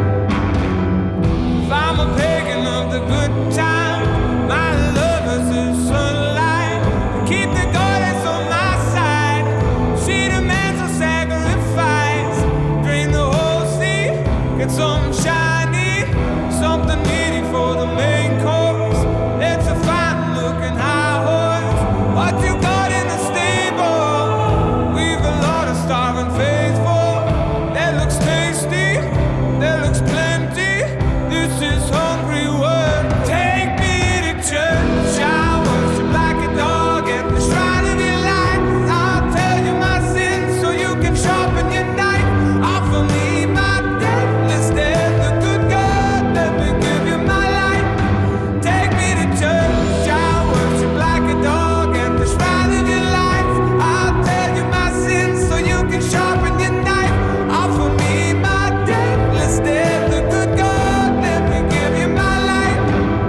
If I'm a pagan of the good time, my lover's the sunlight. Keep the goddess on my side. She demands a sacrifice. Drain the whole sea, get some shiny, something needy for the main course. Let's a fine looking high horse. What you got in the stable? We've a lot of starving faithful. That looks tasty, that looks plenty. This is hungry work. Take me to church, I worship like a dog at the shrine of your light. I'll tell you my sins so you can sharpen your knife. Offer me my deathless death, the good God, let me give you my life. Take me to church, I worship like a dog at the shrine of your light. I'll tell you my sins so you can sharpen your knife. Offer me my deathless death, the good God, let me give you my life.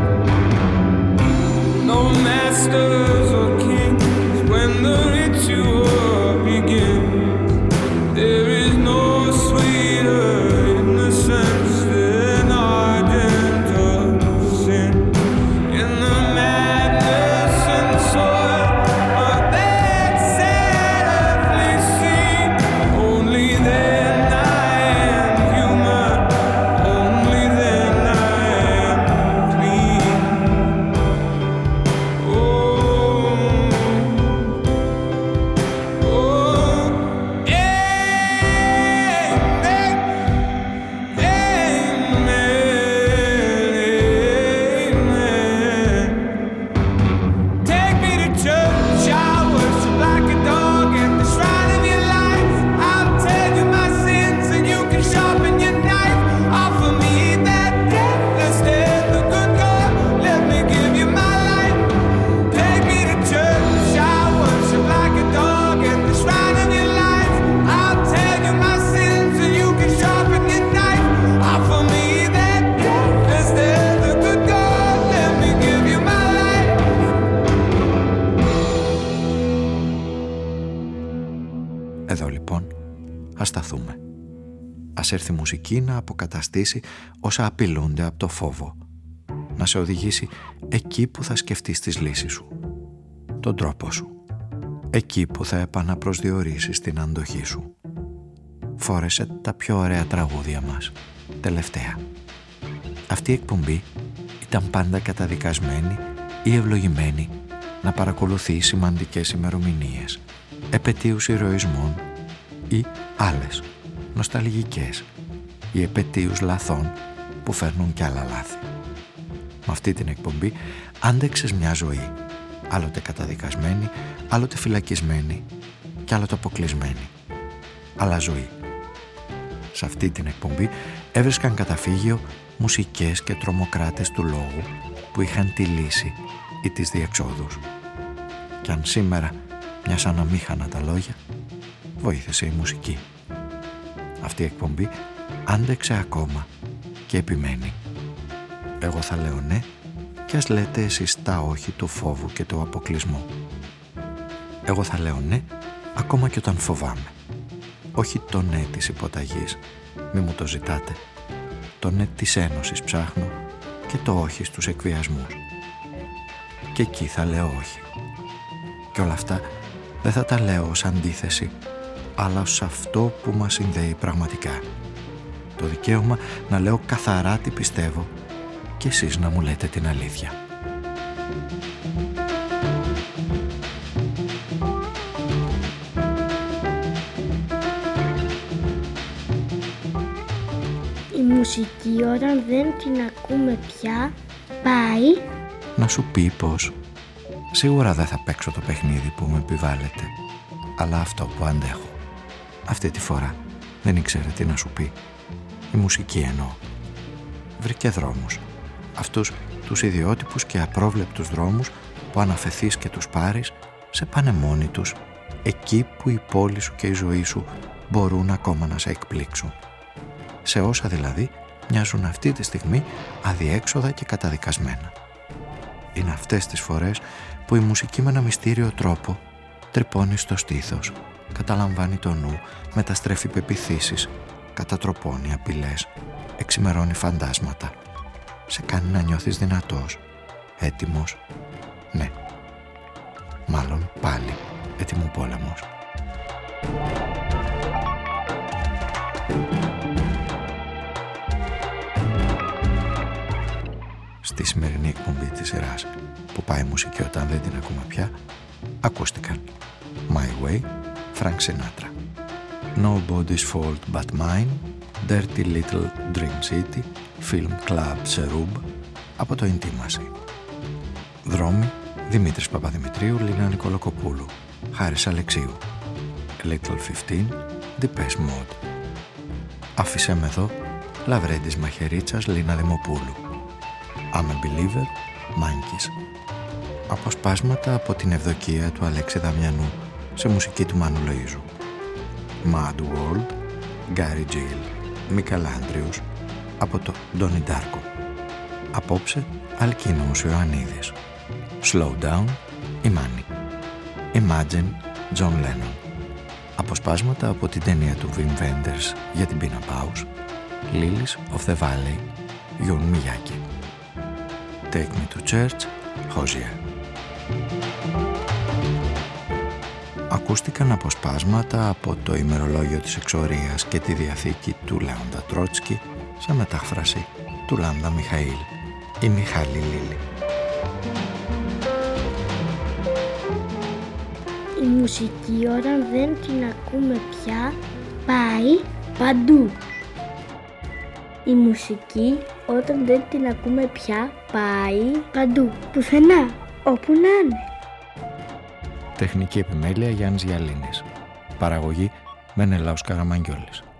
No masters or kings when the ritual begins. There is no sweeter innocence than ardent of sin. In the madness and soil of that sad earthly scene, only then I am human, only then I am clean. Oh, Εδώ λοιπόν ας σταθούμε. Ας έρθει η μουσική να αποκαταστήσει όσα απειλούνται από το φόβο. Να σε οδηγήσει εκεί που θα σκεφτείς τις λύσεις σου. Τον τρόπο σου. Εκεί που θα επαναπροσδιορίσεις την αντοχή σου. Φόρεσε τα πιο ωραία τραγούδια μας. Τελευταία. Αυτή η εκπομπή ήταν πάντα καταδικασμένη ή ευλογημένη να παρακολουθεί σημαντικές ημερομηνίες, επετείους ηρωισμών ή άλλες νοσταλγικές ή επετείους λαθών που φέρνουν κι άλλα λάθη. Με αυτή την εκπομπή άντεξες μια ζωή, άλλοτε καταδικασμένη, άλλοτε φυλακισμένη, κι άλλοτε αποκλεισμένοι. Αλλά ζωή. Σε αυτή την εκπομπή έβρισκαν καταφύγιο μουσικές και τρομοκράτες του λόγου που είχαν τη λύση ή τις διεξόδους. Κι αν σήμερα μοιάσαν αμήχανα τα λόγια, βοήθησε η μουσική. Αυτή η εκπομπή άντεξε ακόμα και επιμένει. Εγώ θα λέω ναι και ας λέτε εσείς τα όχι του φόβου και του αποκλεισμού. Εγώ θα λέω ναι ακόμα και όταν φοβάμαι. Όχι το ναι της υποταγής, μη μου το ζητάτε. Το ναι της ένωσης ψάχνω και το όχι στους εκβιασμούς. Και εκεί θα λέω όχι. Και όλα αυτά δεν θα τα λέω ως αντίθεση, αλλά ως αυτό που μας συνδέει πραγματικά. Το δικαίωμα να λέω καθαρά τι πιστεύω και εσείς να μου λέτε την αλήθεια. Η μουσική όταν δεν την ακούμε πια πάει να σου πει πως σίγουρα δεν θα παίξω το παιχνίδι που μου επιβάλλεται, αλλά αυτό που αντέχω. Αυτή τη φορά δεν ήξερε τι να σου πει. Η μουσική εννοώ. Βρήκε δρόμους. Αυτούς τους ιδιότυπους και απρόβλεπτους δρόμους που αν αφεθείς και τους πάρεις, σε πάνε μόνοι τους εκεί που η πόλη σου και η ζωή σου μπορούν ακόμα να σε εκπλήξουν. Σε όσα δηλαδή μοιάζουν αυτή τη στιγμή αδιέξοδα και καταδικασμένα. Είναι αυτές τις φορές που η μουσική με ένα μυστήριο τρόπο τρυπώνει στο στήθος, καταλαμβάνει το νου, μεταστρέφει πεποιθήσεις, κατατροπώνει απειλές, εξημερώνει φαντάσματα, σε κάνει να νιώθεις δυνατός, έτοιμος, ναι, μάλλον πάλι έτοιμο πόλεμος. Στη σημερινή εκπομπή της σειράς που πάει μουσική όταν δεν την ακούμε πια, ακούστηκαν My Way, Frank Sinatra, Nobody's Fault But Mine, Dirty Little Dream City, Film Club Cherub από το Intimacy. Δρόμοι, Δημήτρης Παπαδημητρίου, Λίνα Νικολακοπούλου, Χάρης Αλεξίου. Little 15, Depeche Mode. Άφησέ με εδώ, Λαβρέντης Μαχαιρίτσας, Λίνα Δημοπούλου. I'm a Believer, Monkeys. Αποσπάσματα από την Ευδοκία του Αλέξη Δαμιανού σε μουσική του Μάνου Λοΐζου. Mad World, Gary Gill, Μίκαλ Άντριους από το Ντόνι Ντάρκο. Απόψε, Αλκίνος Ιωαννίδης. Slow Down, η Μάνη. Imagine, John Lennon. Αποσπάσματα από την ταινία του Wim Wenders για την Pina Bausch. Lilies of the Valley, Γιον Μιγιάκη. Take Me to Church, Hozier. Ακούστηκαν αποσπάσματα από το ημερολόγιο της εξορίας και τη διαθήκη του Λέοντα Τρότσκι σε μετάφραση του Λάμδα Μιχαήλ ή Μιχάλη Λίλη. Η μουσική όταν δεν την ακούμε πια πάει παντού. Η μουσική όταν δεν την ακούμε πια πάει παντού, πουθενά, όπου να είναι. Τεχνική επιμέλεια Γιάννης Γιαλίνης. Παραγωγή Μενελάος Καραμαγγιόλης.